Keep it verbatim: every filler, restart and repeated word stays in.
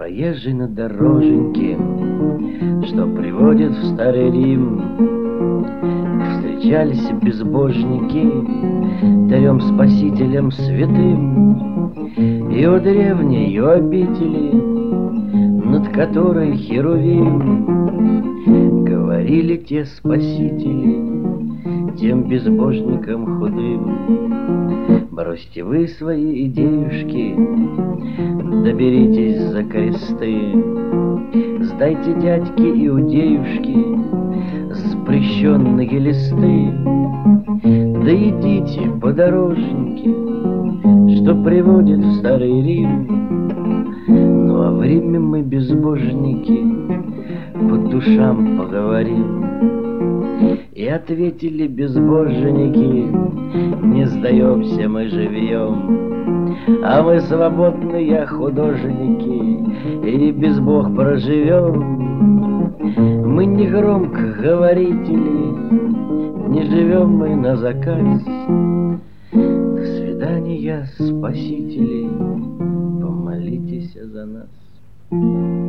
Проезжий на дороженьке, что приводит в Старый Рим, встречались безбожники царем спасителем святым, и у древней, и у обители, над которой Херувим, говорили те спасители тем безбожникам худым: бросьте вы свои идеюшки, доберитесь за кресты, сдайте, дядьки иудеюшки, запрещенные листы, да идите по дороженьке, что приводит в Старый Рим. Ну а в Риме мы, безбожники, по душам поговорим. И ответили безбожники: не сдаемся мы живьем, а мы свободные художники, и без Бог проживем. Мы не громкоговорители, не живем мы на заказ. До свидания, спасители, помолитесь за нас.